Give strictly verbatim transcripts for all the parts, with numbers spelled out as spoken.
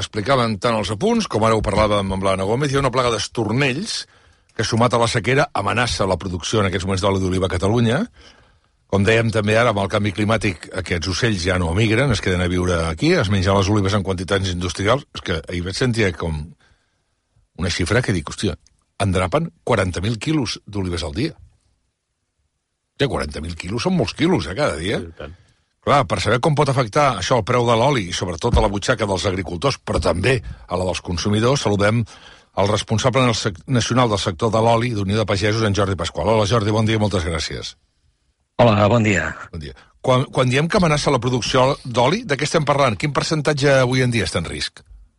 explicaven tant els apunts, com ara ho parlàvem amb l'Anna Gómez, hi ha una plaga d'estornells que, sumat a la sequera, amenaça la producció en aquests moments d'oli d'oliva a Catalunya. Com dèiem també ara, amb el canvi climàtic, aquests ocells ja no emigren, es queden a viure aquí, es mengen les olives en quantitats industrials. És que ahir vaig sentir com una xifra que dic, hòstia, en drapen quaranta mil quilos d'olives al dia. Ja, quaranta mil quilos són molts quilos, eh, cada dia. Sí, tant. Clar, per saber com pot afectar això al preu de l'oli i sobretot a la butxaca dels agricultors, però també a la dels consumidors, saludem el responsable nacional del sector de l'oli d'Unió de Pagesos, en Jordi Pasqual. Hola, Jordi, bon dia i moltes gràcies. Hola, bon dia. Bon dia. Quan, quan diem que amenaça la producció d'oli, de què estem parlant? Quin percentatge avui en dia està en risc?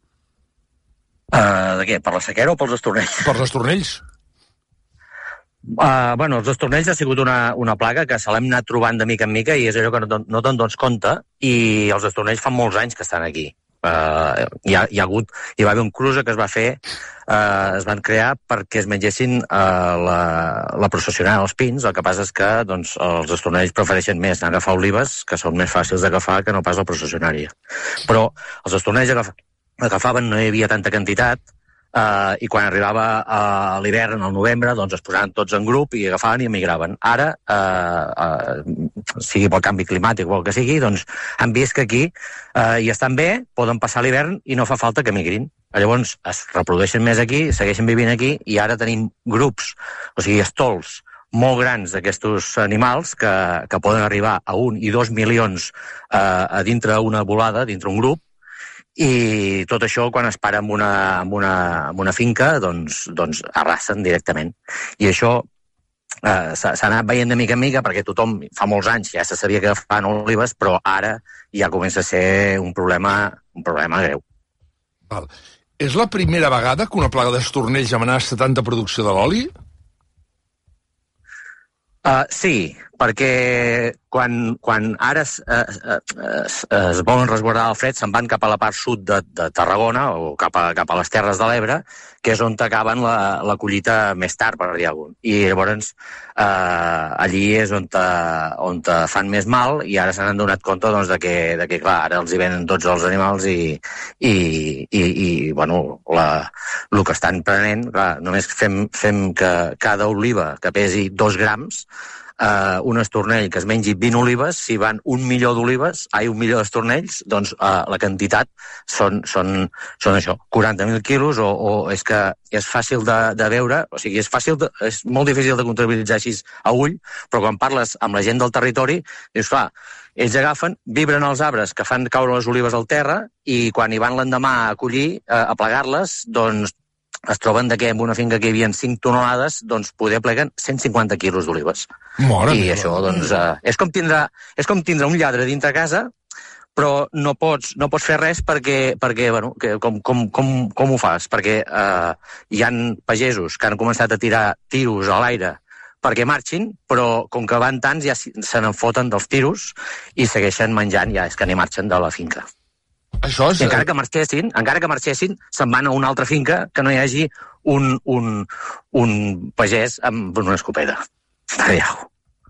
Uh, de què? Per la sequera o pels estornells? Per els estornells. Uh, bueno, els estornells ha sigut una, una plaga que se l'hem anat trobant de mica en mica i és allò que no, no te'n dones compte, i els estornells fan molts anys que estan aquí. Uh, hi, ha, hi ha hagut, hi va haver un cruce que es va fer, uh, es van crear perquè es mengessin uh, la, la processional, els pins. El que passa és que doncs, els estornells prefereixen més anar a agafar olives, que són més fàcils d'agafar que no pas la processionària. Però els estornells agaf, agafaven, no hi havia tanta quantitat, Uh, i quan arribava a l'hivern, al novembre, doncs es posaven tots en grup i agafaven i emigraven. Ara, uh, uh, sigui pel canvi climàtic o el que sigui, doncs han vist que aquí uh, hi estan bé, poden passar l'hivern i no fa falta que emigrin. Llavors es reprodueixen més aquí, segueixen vivint aquí, i ara tenim grups, o sigui, estols molt grans d'aquests animals que, que poden arribar a un i dos milions uh, a dintre una volada, dintre un grup. I tot això, quan es para en una, en una, en una finca, doncs, doncs arrasen directament. I això eh, s'ha anat veient de mica en mica, perquè tothom, fa molts anys, ja se sabia que fan olives, però ara ja comença a ser un problema, un problema greu. Val. És la primera vegada que una plaga d'estornells amenaça tanta producció de l'oli? Uh, sí, perquè quan, quan ara es, es, es, es volen resguardar el fred, se'n van cap a la part sud de, de Tarragona o cap a, cap a les Terres de l'Ebre, que és on acaben la, la collita més tard, per dir alguna cosa. I llavors eh, allí és on, te, on te fan més mal, i ara s'han donat compte doncs, de, que, de que, clar, ara els hi venen tots els animals i, i, i, i bueno, la, el que estan prenent, clar, només fem, fem que cada oliva que pesi dos grams, Uh, un estornell que es mengi vint olives, si van un milió d'olives, ai, un milió d'estornells, doncs uh, la quantitat són, són, són això, quaranta mil quilos, o, o és que és fàcil de, de veure, o sigui, és fàcil, de, és molt difícil de comptabilitzar així a ull, però quan parles amb la gent del territori, dius, clar, ells agafen, vibren els arbres que fan caure les olives al terra, i quan hi van l'endemà a collir, uh, a plegar-les, doncs es troben que en una finca que hi havia cinc tonelades, doncs poder pleguen cent cinquanta quilos d'olives. I això, doncs, eh, és, com tindre, és com tindre un lladre dintre casa, però no pots, no pots fer res perquè, perquè bueno, que, com, com, com, com ho fas? Perquè eh, hi ha pagesos que han començat a tirar tiros a l'aire perquè marxin, però com que van tants ja se n'enfoten dels tiros i segueixen menjant, ja és que ni marxen de la finca. Això és... I encara que marxessin, encara que marxessin, se'n van a una altra finca que no hi hagi un, un, un pagès amb una escopeta. Allà.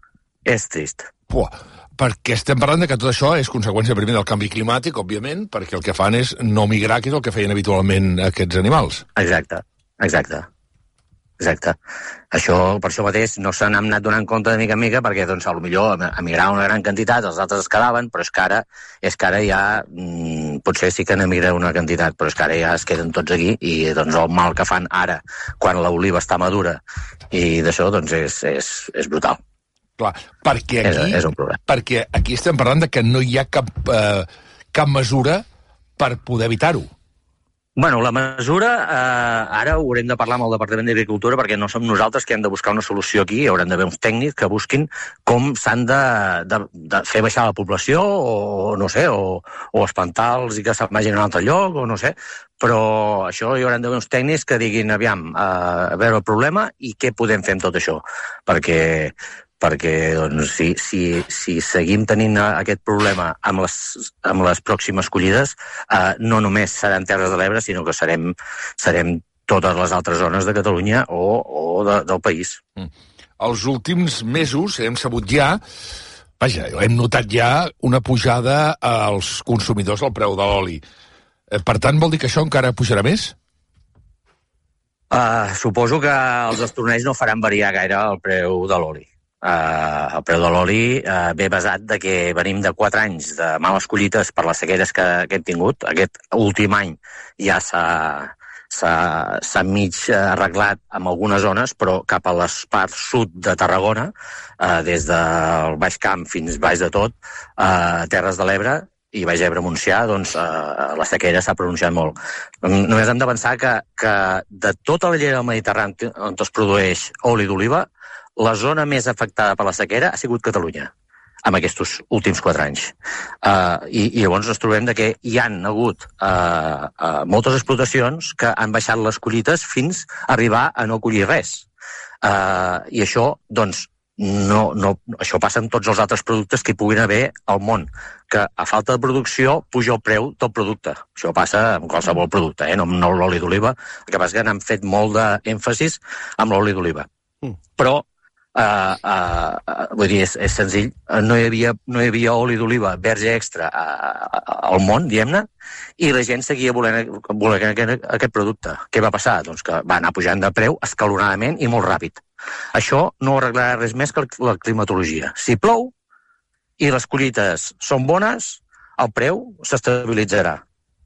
És trist. Pua, perquè estem parlant de que tot això és conseqüència primer del canvi climàtic, òbviament, perquè el que fan és no migrar, que és el que feien habitualment aquests animals. Exacte, exacte. Exacte. Això, per això mateix, no se n'han anat donant compte de mica en mica, perquè, doncs, potser emigraven una gran quantitat, els altres es quedaven, però és que ara, és que ara ja, mmm, potser sí que n'emigraven una quantitat, però és que ara ja es queden tots aquí, i, doncs, el mal que fan ara, quan l'oliva està madura, i d'això, doncs, és, és, és brutal. Clar, perquè aquí, és, és un problema. Perquè aquí estem parlant de que no hi ha cap, eh, cap mesura per poder evitar-ho. Bueno, la mesura, eh, ara haurem de parlar amb el Departament d'Agricultura, perquè no som nosaltres que hem de buscar una solució aquí, haurem d'haver uns tècnics que busquin com s'han de, de, de fer baixar la població, o no sé, o, o espantar-los i que se'n vagin a un altre lloc, o no sé, però això hi haurem d'haver uns tècnics que diguin, aviam, eh, a veure el problema i què podem fer amb tot això, perquè... perquè doncs, si, si, si seguim tenint aquest problema amb les, amb les pròximes collides, eh, no només seran Terres de l'Ebre, sinó que serem, serem totes les altres zones de Catalunya o, o de, del país. Mm. Els últims mesos hem sabut ja, vaja, hem notat ja una pujada als consumidors al preu de l'oli. Per tant, vol dir que això encara pujarà més? Uh, suposo que els estornells no faran variar gaire el preu de l'oli. Uh, el preu de l'oli uh, ve basat de que venim de quatre anys de males collites per les sequeres que, que hem tingut. Aquest últim any ja s'ha s'ha mig arreglat en algunes zones, però cap a les parts sud de Tarragona, uh, des del Baix Camp fins baix de tot, uh, Terres de l'Ebre i Baix Ebre Montsià, doncs uh, la sequera s'ha pronunciat molt. Només hem de pensar que, que de tota la llera del Mediterrani on es produeix oli d'oliva, la zona més afectada per la sequera ha sigut Catalunya, en aquests últims quatre anys. Uh, i, I llavors ens trobem de que hi han hagut uh, uh, moltes explotacions que han baixat les collites fins a arribar a no collir res. Uh, I això, doncs, no, no, això passa amb tots els altres productes que hi puguin haver al món, que a falta de producció puja el preu del producte. Això passa amb qualsevol producte, eh? no amb l'oli d'oliva. El que passa és que n'han fet molt d'èmfasis amb l'oli d'oliva. Mm. Però Uh, uh, uh, vull dir, és, és senzill, uh, no, hi havia, no hi havia oli d'oliva verge extra uh, uh, al món, diguem-ne, i la gent seguia volent, volent aquest, aquest producte. Què va passar? Doncs que va anar pujant de preu escalonadament i molt ràpid. Això no arreglarà res més que la climatologia. Si plou i les collites són bones, el preu s'estabilitzarà.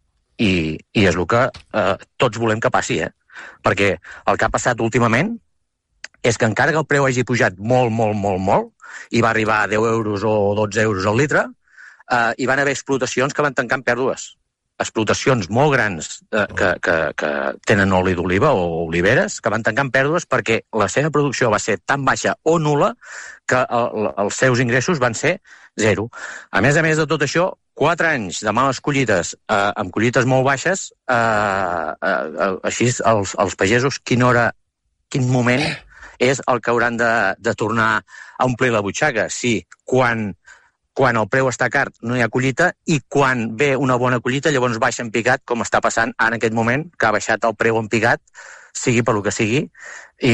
I, i és el que uh, tots volem que passi, eh? Perquè el que ha passat últimament és que encara que el preu hagi pujat molt, molt, molt, molt, i va arribar a deu euros o dotze euros al litre, eh, hi van haver explotacions que van tancar en pèrdues. Explotacions molt grans eh, que, que, que tenen oli d'oliva o oliveres, que van tancar en pèrdues perquè la seva producció va ser tan baixa o nul·la que el, els seus ingressos van ser zero. A més a més de tot això, quatre anys de males collites, eh, amb collites molt baixes, eh, eh, així els, els pagesos, quina hora, quin moment és el que hauran de, de tornar a omplir la butxaca. Sí, quan, quan el preu està car no hi ha collita i quan ve una bona collita llavors baixa en picat, com està passant en aquest moment, que ha baixat el preu en picat, sigui per lo que sigui, i,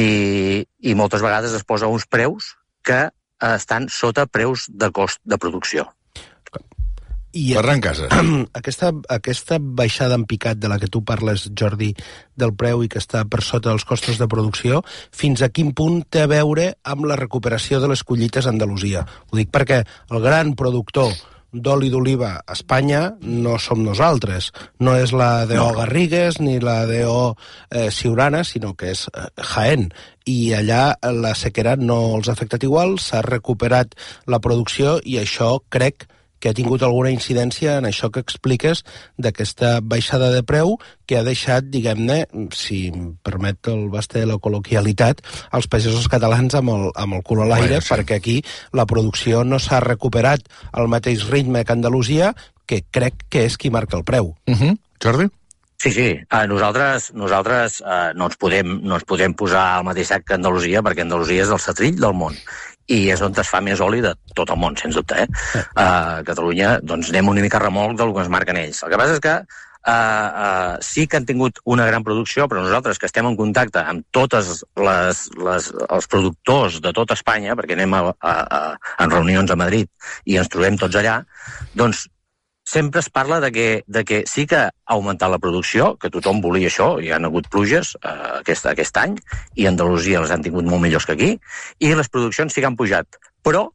i moltes vegades es posa uns preus que estan sota preus de cost de producció. I Ferran Casas. Aquesta, aquesta baixada en picat de la que tu parles, Jordi, del preu i que està per sota dels costos de producció, fins a quin punt té a veure amb la recuperació de les collites a Andalusia? Ho dic perquè el gran productor d'oli d'oliva a Espanya no som nosaltres. No és la D O Garrigues ni la D O eh, Siurana, sinó que és eh, Jaén. I allà la sequera no els ha afectat igual, s'ha recuperat la producció i això crec que ha tingut alguna incidència en això que expliques d'aquesta baixada de preu que ha deixat, diguem-ne, si em permet el baste de la col·loquialitat, els pagesos catalans amb el, amb el cul a l'aire, sí. Perquè aquí la producció no s'ha recuperat al mateix ritme que Andalusia, que crec que és qui marca el preu. Uh-huh. Jordi? Sí, sí. Uh, nosaltres, nosaltres uh, no, ens podem, no ens podem posar al mateix sac que Andalusia, perquè Andalusia és el setrill del món. I és on es fa més oli de tot el món, sens dubte. Eh? Sí. Uh, Catalunya, doncs anem una mica remolc del que ens marquen ells. El que passa és que uh, uh, sí que han tingut una gran producció, però nosaltres que estem en contacte amb tots els productors de tota Espanya, perquè anem a, a, a, en reunions a Madrid i ens trobem tots allà, doncs sempre es parla de que, de que sí que ha augmentat la producció, que tothom volia això, hi ha hagut pluges eh, aquest, aquest any, i a Andalusia les han tingut molt millors que aquí, i les produccions sí que han pujat. Però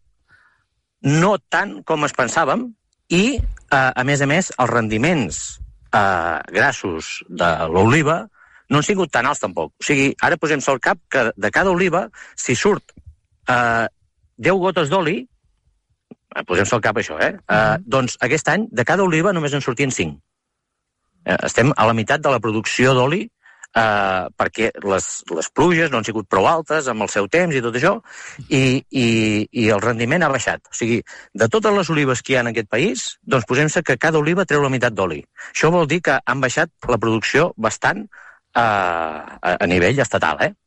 no tant com es pensàvem, i, eh, a més a més, els rendiments eh, grassos de l'oliva no han sigut tan alts tampoc. O sigui, ara posem-se al cap que de cada oliva, si surt eh, deu gotes d'oli, posem-se al cap això, eh? Uh, uh, doncs aquest any, de cada oliva només en sortien cinc. Uh, estem a la meitat de la producció d'oli uh, perquè les, les pluges no han sigut prou altes amb el seu temps i tot això, i, i, i el rendiment ha baixat. O sigui, de totes les olives que hi ha en aquest país, doncs posem-se que cada oliva treu la meitat d'oli. Això vol dir que han baixat la producció bastant uh, a, a nivell estatal, eh?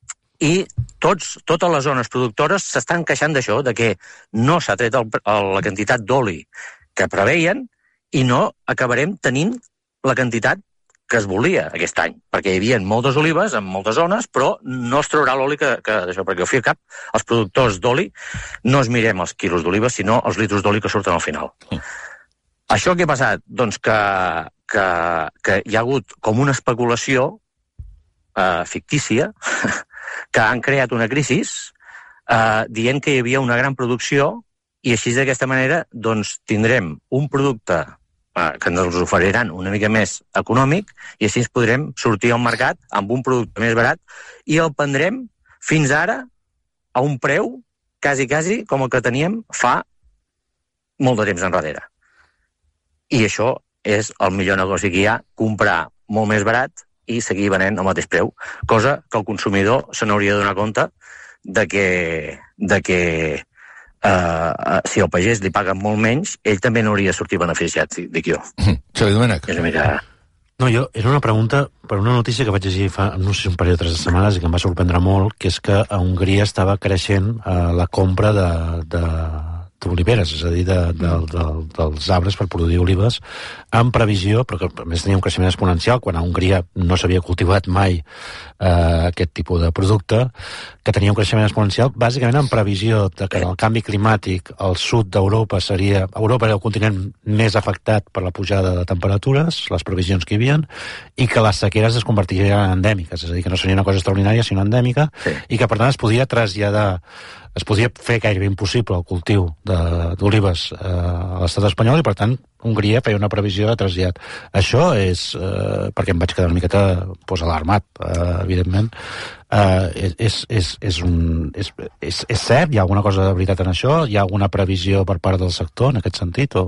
I tots, totes les zones productores s'estan queixant d'això, de que no s'ha tret el, el, la quantitat d'oli que preveien i no acabarem tenint la quantitat que es volia aquest any, perquè hi havia moltes olives en moltes zones, però no es traurà l'oli que, que d'això, perquè al fi i al cap els productors d'oli no es mirem els quilos d'oliva, sinó els litros d'oli que surten al final. Mm. Això què ha passat? Doncs que que, que hi ha hagut com una especulació eh, fictícia que han creat una crisi eh, dient que hi havia una gran producció i així d'aquesta manera doncs, tindrem un producte eh, que ens oferiran una mica més econòmic i així ens podrem sortir al mercat amb un producte més barat i el prendrem fins ara a un preu quasi, quasi com el que teníem fa molt de temps enrere. I això és el millor negoci que hi ha, comprar molt més barat i seguir venent al mateix preu, cosa que el consumidor se n'hauria de donar compte de que, de que uh, si el pagès li paguen molt menys, ell també n'hauria de sortir beneficiat, dic jo. Xavi Domènech. És una mica... No, jo, era una pregunta per una notícia que vaig llegir fa, no sé, un parell o tres setmanes i que em va sorprendre molt, que és que a Hongria estava creixent eh, la compra de, de, d'oliveres, és a dir, de, de, de, dels arbres per produir olives, en previsió, però que a més tenia un creixement exponencial, quan a Hongria no s'havia cultivat mai eh, aquest tipus de producte, que tenia un creixement exponencial, bàsicament en previsió de que el canvi climàtic al sud d'Europa seria... Europa era el continent més afectat per la pujada de temperatures, les previsions que hi havia, i que les sequeres es convertirien en endèmiques, és a dir, que no seria una cosa extraordinària, sinó endèmica, sí. I que, per tant, es podia traslladar, es podia fer gairebé impossible el cultiu d'olives eh, a l'estat espanyol i, per tant, Hongria feia una previsió de trasllat. Això és, eh, perquè em vaig quedar una miqueta pues, alarmat, eh, evidentment, eh, és, és, és, un, és, és, és cert? Hi ha alguna cosa de veritat en això? Hi ha alguna previsió per part del sector en aquest sentit? O...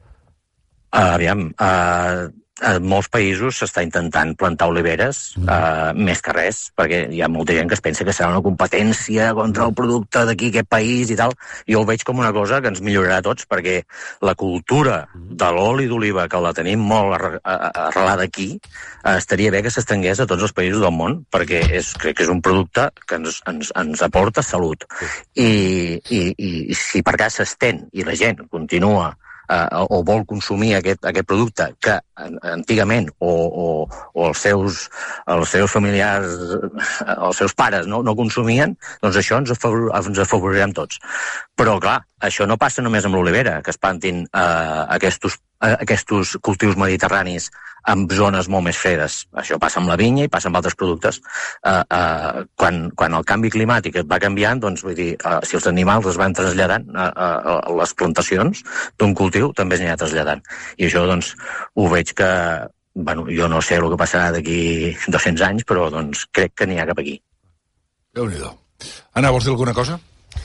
Uh, aviam, uh, en molts països s'està intentant plantar oliveres, mm. uh, més que res, perquè hi ha molta gent que es pensa que serà una competència contra el producte d'aquí, aquest país i tal. Jo ho veig com una cosa que ens millorarà a tots, perquè la cultura de l'oli d'oliva, que la tenim molt arrelada aquí, uh, estaria bé que s'estengués a tots els països del món, perquè és, crec que és un producte que ens, ens, ens aporta salut. I, i, i si per cas s'estén i la gent continua Uh, o vol consumir aquest, aquest producte que antigament o, o, o els, seus, els seus familiars, els seus pares no, no consumien, doncs això ens, afavor, ens afavorirem tots. Però, clar, això no passa només amb l'olivera, que es plantin uh, aquests, uh, aquests cultius mediterranis en zones molt més fredes. Això passa amb la vinya i passa amb altres productes. Uh, uh, quan, quan el canvi climàtic va canviant, doncs, vull dir, uh, si els animals es van traslladant a, a, a les plantacions d'un cultiu, també es n'hi ha traslladant. I això, doncs, ho veig que, bueno, jo no sé el que passarà d'aquí dos-cents anys, però, doncs, crec que n'hi ha cap aquí. Déu-n'hi-do. Anna, vols dir alguna cosa?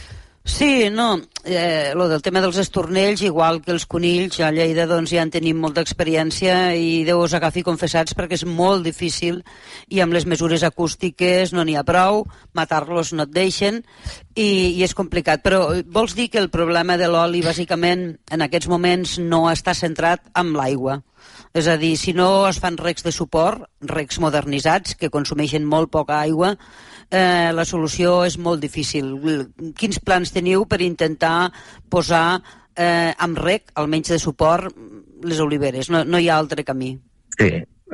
Sí, no, eh, lo del tema dels estornells, igual que els conills, a Lleida doncs ja en tenim molta experiència i Déu us agafi confessats perquè és molt difícil i amb les mesures acústiques no n'hi ha prou, matar-los no et deixen i, i és complicat. Però vols dir que el problema de l'oli bàsicament en aquests moments no està centrat en l'aigua? És a dir, si no es fan recs de suport, recs modernitzats que consumeixen molt poca aigua, eh, la solució és molt difícil. Quins plans teniu per intentar posar eh, amb rec, almenys de suport, les oliveres? No, no hi ha altre camí. Sí,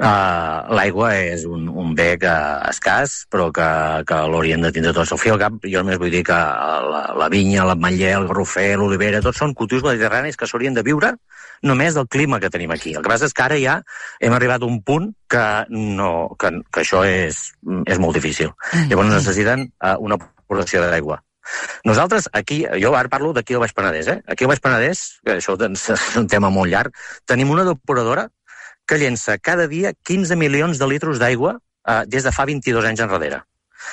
uh, l'aigua és un, un bé que escàs, però que, que l'hauríem de tindre tots al fi al cap. Jo només vull dir que la, la vinya, l'ametller, el garrofer, l'olivera, tots són cultius mediterranis que s'haurien de viure només del clima que tenim aquí. El que passa és que ara ja hem arribat a un punt que, no, que, que això és, és molt difícil. Llavors necessiten uh, una aportació d'aigua. Nosaltres aquí, jo ara parlo d'aquí al Baix Penedès, eh? Aquí al Baix Penedès, que això és un tema molt llarg, tenim una depuradora que llença cada dia quinze milions de litres d'aigua uh, des de fa vint-i-dos anys enrere.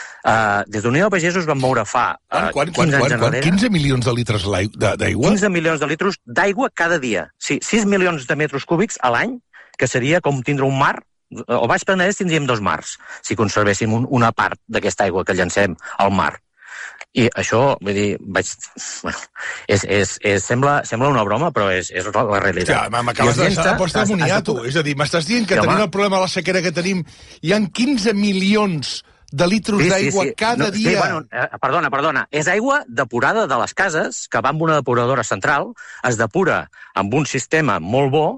Uh, des d'Unió de Pagesos vam moure fa uh, quan, quan, quinze anys quan, quan, enrere... quinze milions de litres d'aigua? quinze milions de litres d'aigua cada dia. Sí, sis milions de metres cúbics a l'any, que seria com tindre un mar. Al Baix Penedès tindríem dos mars, si conservéssim un, una part d'aquesta aigua que llancem al mar. I això, vull dir, vaig... Bueno, és, és, és, sembla, sembla una broma, però és, és la realitat. Ja, m'acabes de deixar posta de moniato. És a dir, m'estàs dient que sí, tenint home. El problema de la sequera que tenim, hi ha quinze milions de litres sí, d'aigua sí, sí. cada no, dia. Sí, bueno, eh, perdona, perdona. És aigua depurada de les cases, que va amb una depuradora central, es depura amb un sistema molt bo,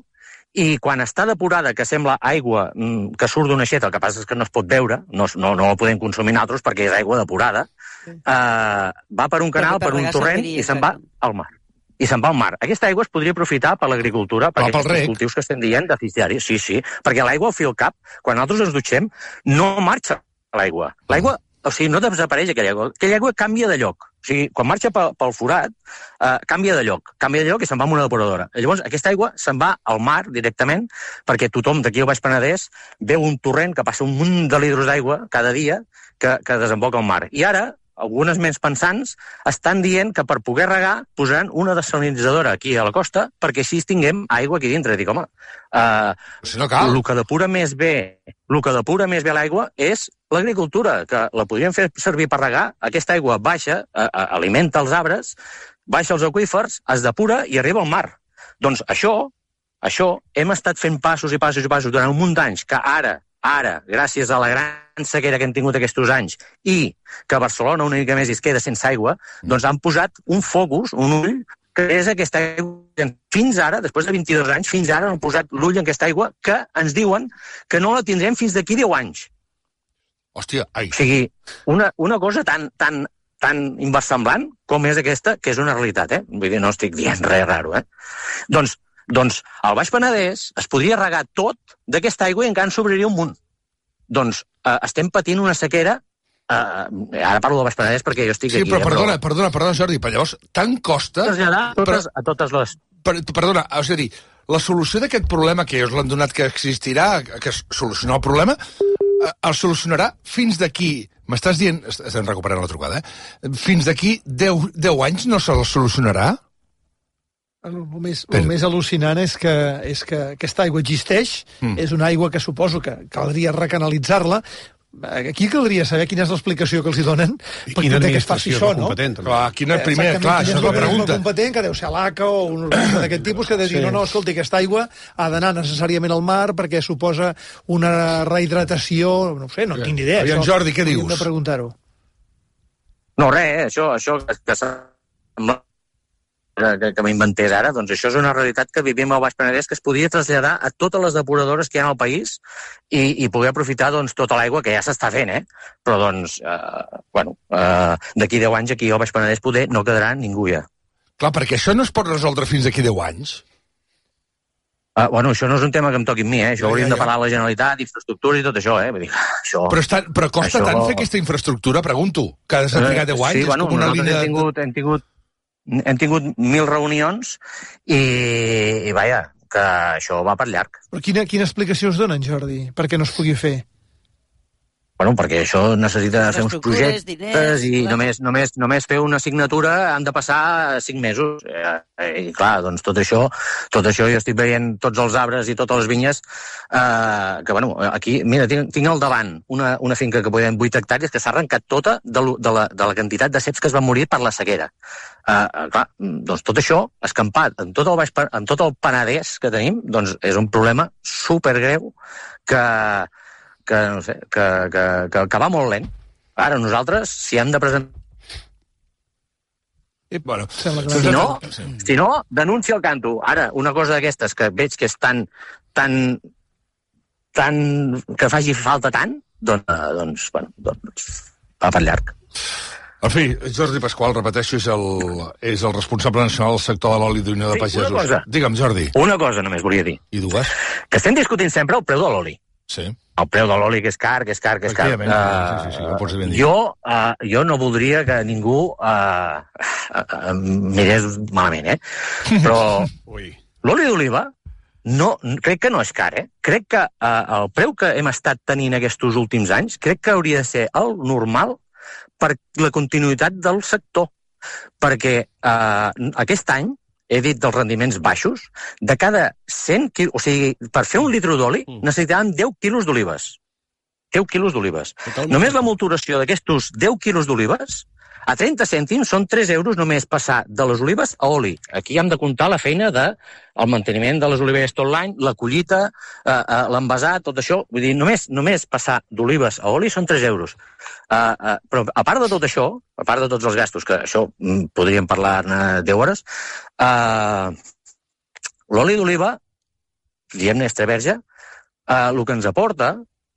i quan està depurada, que sembla aigua mm, que surt d'una aixeta, el que passa és que no es pot veure, no, no, no la podem consumir nosaltres perquè és aigua depurada, sí. eh, va per un canal, per, per un torrent, i se'n va al mar. i se'n va al mar. Aquesta aigua es podria aprofitar per l'agricultura, per aquests cultius que estem dient deficitaris. Sí, sí, perquè l'aigua al fi al cap, quan nosaltres ens dutxem, no marxa l'aigua. L'aigua, o sigui, no desapareix aquella aigua. Aquella aigua canvia de lloc. O sigui, quan marxa pel, pel forat, eh, canvia de lloc. Canvia de lloc i se'n va amb una depuradora. Llavors, aquesta aigua se'n va al mar directament, perquè tothom d'aquí al Baix Penedès veu un torrent que passa un munt de litros d'aigua cada dia que, que desemboca al mar. I ara, algunes menys pensants estan dient que per poder regar posaran una desalinitzadora aquí a la costa perquè així tinguem aigua aquí dintre. Dic, home, uh, si no cal. El que depura més bé, el que depura més bé l'aigua és l'agricultura, que la podríem fer servir per regar. Aquesta aigua baixa, uh, uh, alimenta els arbres, baixa els aqüífers, es depura i arriba al mar. Doncs això, això hem estat fent passos i passos i passos durant un munt d'anys, que ara, ara, gràcies a la gran sequera que hem tingut aquests anys i que a Barcelona una mica més es queda sense aigua, doncs han posat un focus, un ull, que és aquesta aigua. Fins ara, després de vint-i-dos anys, fins ara han posat l'ull en aquesta aigua que ens diuen que no la tindrem fins d'aquí deu anys. Hòstia, ai. O sigui, una, una cosa tan, tan, tan inversemblant com és aquesta, que és una realitat, eh? Vull dir, no estic dient res raro, eh? Doncs, doncs al Baix Penedès es podria regar tot d'aquesta aigua i encara en sobraria un munt. Doncs eh, estem patint una sequera, eh, ara parlo del Baix Penedès perquè jo estic sí, aquí. Sí, però eh, perdona, però... perdona, perdona, Jordi, però llavors tant costa... Traslladar totes, però, a totes les... Per, perdona, és a dir, la solució d'aquest problema que us l'han donat que existirà, que és solucionar el problema, eh, el solucionarà fins d'aquí... M'estàs dient... Estem recuperant la trucada, eh? Fins d'aquí deu, deu anys no se la solucionarà? El, el, més, el més al·lucinant és que, és que aquesta aigua existeix, mm. és una aigua que suposo que caldria recanalitzar-la. Aquí caldria saber quina és l'explicació que els hi donen perquè que es faci això, no? Clar, quina és primer, clar, això és la pregunta. Competent, que deu ser l'A C A o un organisme d'aquest tipus que ha de dir, sí. no, no, escolti, aquesta aigua ha d'anar necessàriament al mar perquè suposa una rehidratació, no ho sé, no en tinc ni idea. Aviam, Jordi, què dius? Hem de preguntar-ho. No, res, això, això que, que sembla que, que m'inventés ara, doncs això és una realitat que vivim al Baix Penedès, que es podria traslladar a totes les depuradores que hi ha al país i, i poder aprofitar doncs, tota l'aigua que ja s'està fent, eh? Però doncs, eh, bueno, eh, d'aquí deu anys aquí al Baix Penedès poder no quedarà ningú ja. Clar, perquè això no es pot resoldre fins d'aquí deu anys. Uh, bueno, això no és un tema que em toqui a mi, eh? Això ja, hauríem ja, ja. de parlar a la Generalitat, infraestructura i tot això, eh? Vull dir, això... Però, està, però costa això... tant fer aquesta infraestructura, pregunto, que ha de trigar deu anys, sí, és bueno, com una línia... Hem tingut, hem tingut hem tingut mil reunions i, i vaja, que això va per llarg. Però quina, quina explicació us donen, Jordi, perquè no es pugui fer? Bueno, perquè això necessita fer uns projectes diners, i clar. només, només, només fer una assignatura han de passar cinc mesos. I clar, doncs tot això, tot això jo estic veient tots els arbres i totes les vinyes eh, que, bueno, aquí, mira, tinc, tinc al davant una, una finca que podem vuit hectàrees que s'ha arrencat tota de, de, la, de la quantitat de ceps que es van morir per la sequera. Eh, clar, doncs tot això, escampat en tot, el baix, en tot el Penedès que tenim, doncs és un problema supergreu que... que, no sé, que, que, que, que va molt lent. Ara, nosaltres, si hem de presentar... I, bueno, si no, si no, denuncia el canto. Ara, una cosa d'aquestes que veig que és tan, tan, tan, que faci falta tant, doncs, doncs, bueno, doncs va per llarg. En fi, Jordi Pasqual, repeteixo, és el, és el responsable nacional del sector de l'oli d'Unió de Pagesos. Una cosa. Digue'm, Jordi. Una cosa només volia dir. I dues? Que estem discutint sempre el preu de l'oli. Sí. El preu de l'oli, que és car, que és car, que és car. Uh, sí, sí, sí, pots ben dir. Jo, uh, jo no voldria que ningú uh, uh, uh, mirés malament, eh? Però l'oli d'oliva no, crec que no és car, eh? Crec que uh, el preu que hem estat tenint aquests últims anys, crec que hauria de ser el normal per la continuïtat del sector. Perquè uh, aquest any he dit dels rendiments baixos, de cada cent quilos, o sigui, per fer un litre d'oli necessitàvem deu quilos d'olives. deu quilos d'olives. Només la molturació d'aquests deu quilos d'olives, a trenta cèntims són tres euros només passar de les olives a oli. Aquí hem de comptar la feina de el manteniment de les oliveres tot l'any, la collita, eh, eh, l'envasat, tot això. Vull dir, només, només passar d'olives a oli són tres euros. Eh, eh, però a part de tot això, a part de tots els gastos, que això mm, podríem parlar-ne deu hores, eh, l'oli d'oliva, diguem-ne extra verge, eh, el que ens aporta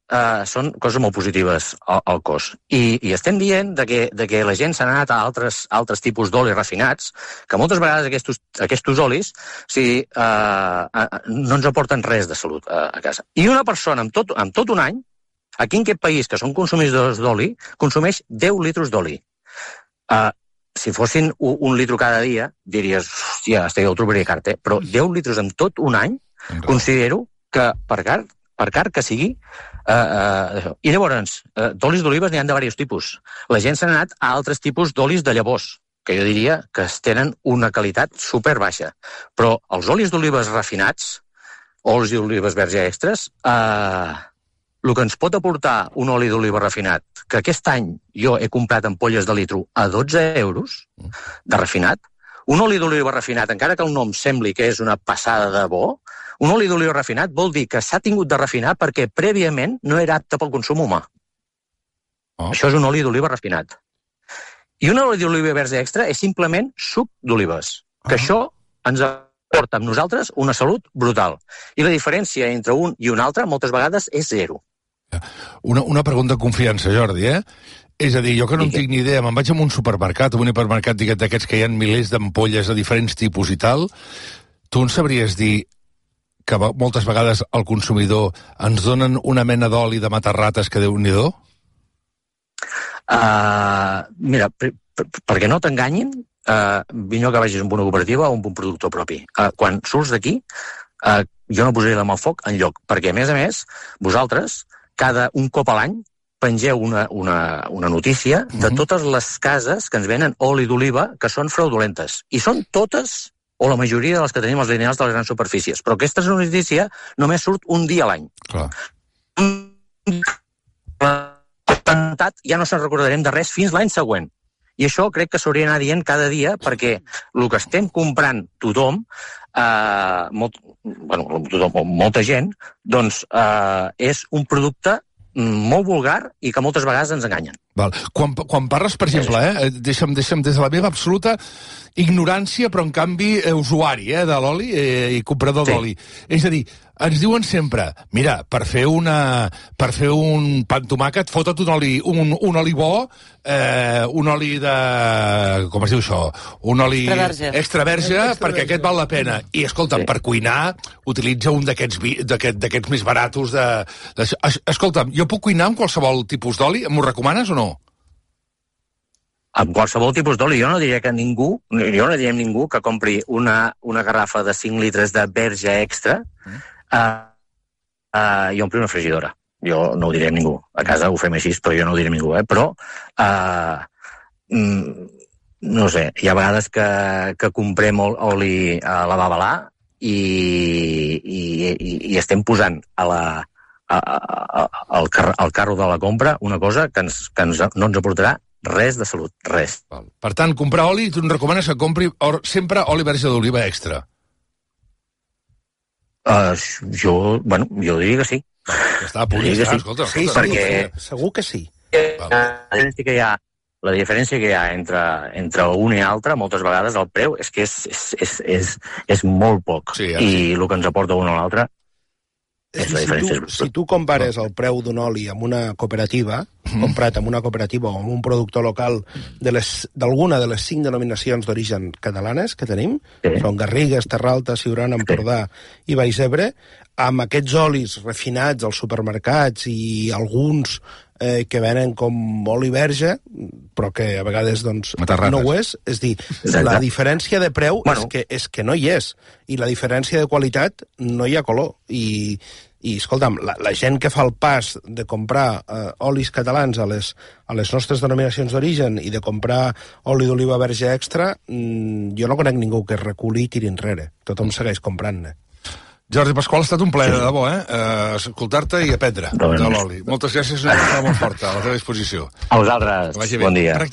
Uh, són coses molt positives al, al cos. I, i estem dient de que, de que la gent s'ha anat a altres, altres tipus d'olis refinats, que moltes vegades aquests, aquests olis sí, uh, uh, no ens aporten res de salut uh, a casa. I una persona amb tot, amb tot un any, aquí en aquest país, que són consumidors d'oli, consumeix deu litres d'oli. Uh, si fossin un, un litro cada dia, diries, hòstia, hasta jo ho trobaria car, eh? Però deu litres en tot un any, considero que per car, per car que sigui, Uh, uh, i llavors, uh, d'olis d'olives n'hi ha de diversos tipus. La gent s'ha anat a altres tipus d'olis de llavors, que jo diria que tenen una qualitat super baixa. Però els olis d'olives refinats, olis d'olives verge extres, uh, el que ens pot aportar un oli d'oliva refinat, que aquest any jo he comprat ampolles de litro a dotze euros de refinat, un oli d'oliva refinat, encara que el nom sembli que és una passada de bo, un oli d'oliva refinat vol dir que s'ha tingut de refinar perquè prèviament no era apte pel consum humà. Oh. Això és un oli d'oliva refinat. I un oli d'oliva verge extra és simplement suc d'olives, que oh. això ens aporta amb nosaltres una salut brutal. I la diferència entre un i un altre moltes vegades és zero. Una, una pregunta de confiança, Jordi, eh? És a dir, jo que no en tinc ni idea, me'n vaig a un supermercat, un hipermercat d'aquests que hi ha milers d'ampolles de diferents tipus i tal, tu en sabries dir que moltes vegades al consumidor ens donen una mena d'oli de matar rates que Déu-n'hi-do? Uh, mira, per, per, perquè no t'enganyin, uh, millor que vagis amb una cooperativa o amb un productor propi. Uh, quan surts d'aquí, uh, jo no posaré la mà al foc enlloc, perquè a més a més, vosaltres, cada un cop a l'any, pengeu una, una, una notícia de uh-huh. totes les cases que ens venen oli d'oliva que són fraudulentes. I són totes, o la majoria de les que tenim als lineals de les grans superfícies. Però aquesta notícia només surt un dia a l'any. Clar. Atemptat ja no se'n recordarem de res fins l'any següent. I això crec que s'hauria d'anar dient cada dia perquè el que estem comprant tothom, eh, molt, bueno, tothom, molta gent, doncs eh, és un producte molt vulgar i que moltes vegades ens enganyen. Val. Quan, quan parles, per exemple, eh, deixa'm, deixa'm des de la meva absoluta ignorància, però en canvi eh, usuari eh, de l'oli eh, i comprador sí. d'oli. És a dir, ens diuen sempre, mira, per fer una per fer un pa amb tomàquet, fota't un oli, un, un oli bo, eh, un oli de... com es diu això? Un oli extraverge, extraverge extra perquè aquest val la pena. I, escolta'm, sí. per cuinar, utilitza un d'aquests d'aquest, més baratos de, de... Escolta'm, jo puc cuinar amb qualsevol tipus d'oli? M'ho recomanes o no? Amb qualsevol tipus d'oli. Jo no diria que ningú, jo no diria ningú que compri una, una garrafa de cinc litres de verge extra mm. uh, uh, i ompli una fregidora. Jo no ho diré a ningú. A casa ho fem així, però jo no ho diré a ningú. Eh? Però, uh, mm, no sé, hi ha vegades que, que comprem oli a la Babalà i, i, i, i estem posant a la, a, a, a, al, car al carro de la compra una cosa que, ens, que ens, no ens aportarà res de salut, res. Per tant, comprar oli, tu em recomanes que compri or, sempre oli verge d'oliva extra? Uh, jo, bueno, jo diria que sí. Ja està, pugui estar, sí. escolta. Sí, escolta, sí, perquè... segur que sí. La diferència que hi ha, la diferència que hi ha entre, entre un i altre, moltes vegades el preu és que és, és, és, és, és molt poc. Sí, ja, I sí. el que ens aporta un o l'altre és la diferència. Si tu, si tu compares el preu d'un oli amb una cooperativa, mm. comprat amb una cooperativa o amb un productor local d'alguna de, de les cinc denominacions d'origen catalanes que tenim, sí. són Garrigues, Terralta, Siurana, Empordà i Baix Ebre, amb aquests olis refinats als supermercats i alguns eh, que venen com oli verge, però que a vegades doncs, no ho és. És dir, exacte. La diferència de preu bueno. és, que, és que no hi és. I la diferència de qualitat no hi ha color. I, i escolta'm, la, la gent que fa el pas de comprar eh, olis catalans a les, a les nostres denominacions d'origen i de comprar oli d'oliva verge extra, mmm, jo no conec ningú que es reculi i tiri enrere. Tothom segueix comprant-ne. Jordi Pasqual, ha estat un plaer, de debò, eh? Uh, escoltar-te i aprendre de l'oli. Moltes gràcies, una cosa molt forta, a la teva disposició. A vosaltres, bon dia.